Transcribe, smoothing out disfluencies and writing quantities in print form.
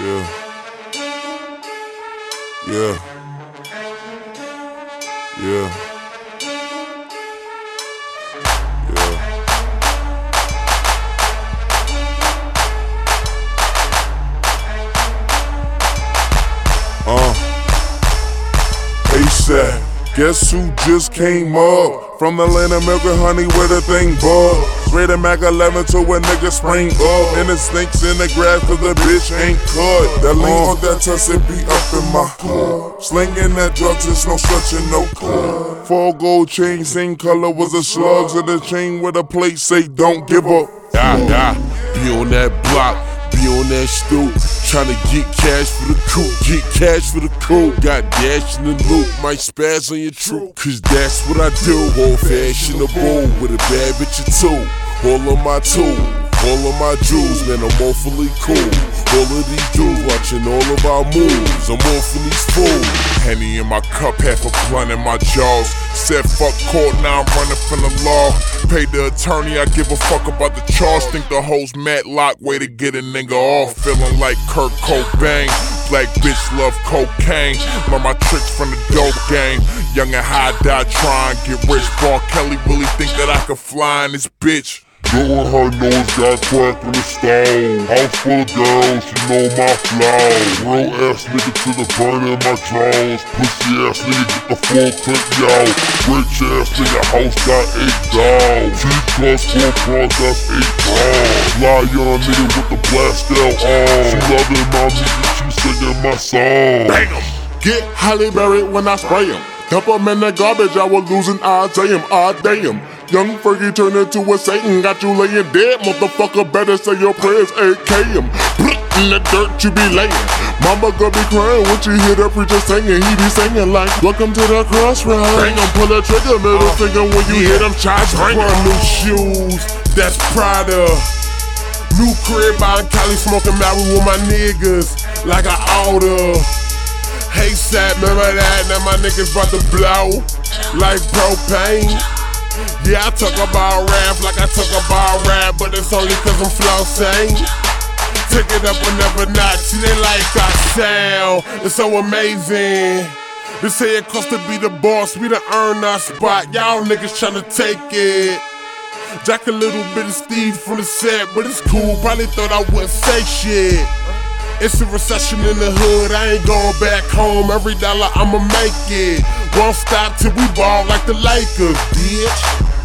Yeah. Yeah. Yeah. Yeah. ASAP. Guess who just came up? From Atlanta, milking honey with a thing bug. Straight a Mac 11 to a nigga spring up. And the snakes in the grass cause the bitch ain't cut. That lean on that tuss, it be up in my club. Slinging that drugs, it's no stretching, no club. 4 gold chain, same color was the slugs. And the chain with a plate say don't give up. Be on that block, be on that stoop. Tryna get cash for the coupe, get cash for the coupe. Got dash in the loop, might spaz on your troop. Cause that's what I do, old fashionable. With a bad bitch or two, all of my tools, all of my jewels. Man, I'm awfully cool. All of these dudes watching all of our moves. I'm off in these fools. Henny in my cup, half a blunt in my jaws. Said fuck court, now I'm running from the law. Paid the attorney, I give a fuck about the charge. Think the hoes Matlock, way to get a nigga off. Feeling like Kurt Cobain. Black bitch love cocaine. Learn my tricks from the dope game. Young and high die trying get rich. Bar Kelly really think that I could fly in this bitch. Blowing her nose, got crack in the stove. House full of girls, she know my flaws. Real ass nigga to the burn in my drawers. Pussy ass nigga get the full clip, yo. Rich ass nigga, house got 8 dogs. 3 + 4 bras, that's 8 bras. Fly young nigga with the blast out on. She loving my music, she singing my song. Bang 'em. Get Halle Berry when I spray 'em. Dump 'em in the garbage, I was losing, I damn, I damn. Young Fergie turned into a Satan, got you laying dead, motherfucker, better say your prayers, AK him. In the dirt you be laying. Mama gonna be crying when she hear the preacher singing. He be singing like, welcome to the crossroads. Bang 'em, pull the trigger, middle finger when you hear them shots. Bring 'em. New shoes, that's Prada. New crib out in Cali, smoking marijuana with my niggas, like I oughta. Hey, Sap, remember that? Now my niggas about to blow like propane. Yeah, I talk about rap like I talk about rap, but it's only cause I'm flossing. Take it up another notch, see they like our sound, it's so amazing. They say it costs to be the boss, we done earned our spot, y'all niggas tryna take it. Jack a little bit of Steve from the set, but it's cool, probably thought I wouldn't say shit. It's a recession in the hood, I ain't going back home. Every dollar I'ma make it. Won't stop till we ball like the Lakers, bitch.